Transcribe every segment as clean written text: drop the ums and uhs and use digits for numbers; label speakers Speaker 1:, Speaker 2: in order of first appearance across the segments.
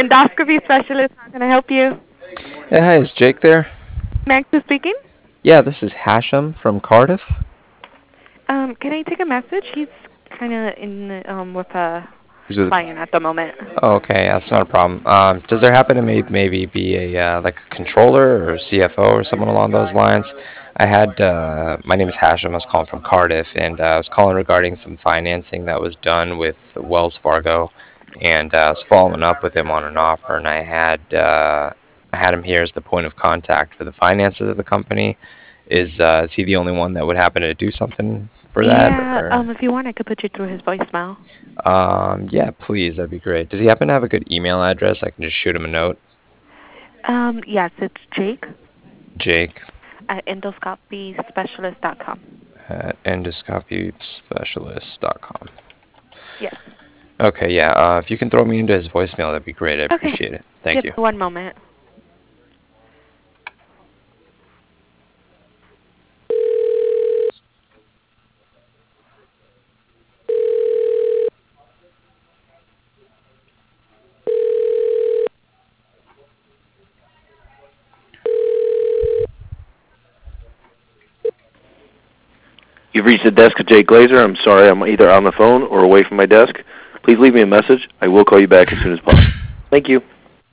Speaker 1: Endoscopy specialist. How can I help you?
Speaker 2: Hey, hi, is Jake there?
Speaker 1: Max is speaking.
Speaker 2: Yeah, this is Hashem from Cardiff.
Speaker 1: Can I take a message? He's kind of in with a
Speaker 2: He's with.
Speaker 1: client at the moment.
Speaker 2: Oh, okay, that's not a problem. Does there happen to maybe be a like a controller or CFO or someone along those lines? I had my name is Hashem. I was calling from Cardiff, and I was calling regarding some financing that was done with Wells Fargo, and I was following up with him on an offer, and I had him here as the point of contact for the finances of the company. Is he the only one that would happen to do something for that,
Speaker 1: Yeah.
Speaker 2: or?
Speaker 1: If you want, I could put you through his voicemail.
Speaker 2: Yeah, please, that'd be great. Does he happen to have a good email address? I can just shoot him a note.
Speaker 1: Yes, it's Jake
Speaker 2: Jake
Speaker 1: at endoscopyspecialist.com.
Speaker 2: at endoscopyspecialist.com.
Speaker 1: Yes.
Speaker 2: Okay, yeah. If you can throw me into his voicemail, that'd be great. I
Speaker 1: Okay.
Speaker 2: appreciate it. Thank
Speaker 1: Give
Speaker 2: you.
Speaker 1: me one moment.
Speaker 3: You've reached the desk of Jake Glazer. I'm sorry, I'm either on the phone or away from my desk. Please leave me a message. I will call you back as soon as possible. Thank you.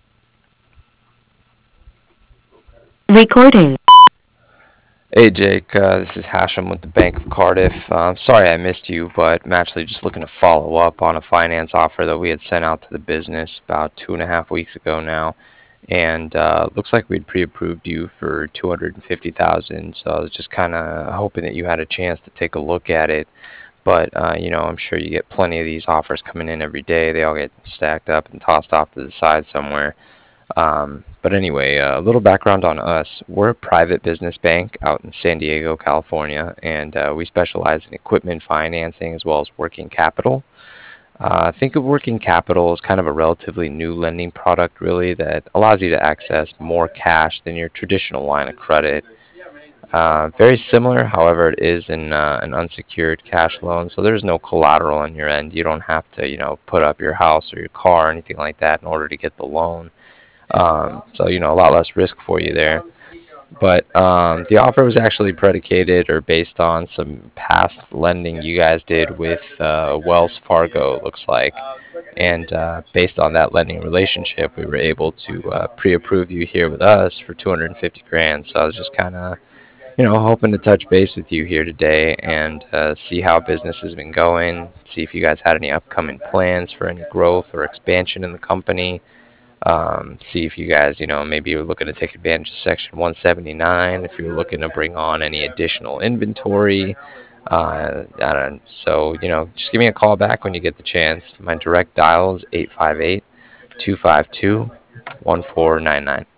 Speaker 1: Recording.
Speaker 2: Hey, Jake. This is Hashem with the Bank of Cardiff. Sorry I missed you, but I'm actually just looking to follow up on a finance offer that we had sent out to the business about 2.5 weeks ago now. And looks like we'd pre-approved you for 250,000. So I was just kind of hoping that you had a chance to take a look at it. But I'm sure you get plenty of these offers coming in every day. They all get stacked up and tossed off to the side somewhere. But anyway, a little background on us. We're a private business bank out in San Diego, California, and we specialize in equipment financing as well as working capital. Think of working capital as kind of a relatively new lending product, really, that allows you to access more cash than your traditional line of credit. Very similar, however, it is an unsecured cash loan, so there's no collateral on your end. You don't have to, put up your house or your car or anything like that in order to get the loan. So, a lot less risk for you there. But the offer was actually predicated or based on some past lending you guys did with Wells Fargo, it looks like. And based on that lending relationship, we were able to pre-approve you here with us for 250 grand. So I was just kind of, hoping to touch base with you here today and see how business has been going, see if you guys had any upcoming plans for any growth or expansion in the company. See if you guys, maybe you're looking to take advantage of Section 179, if you're looking to bring on any additional inventory. I don't, so, just give me a call back when you get the chance. My direct dial is 858 252 1499.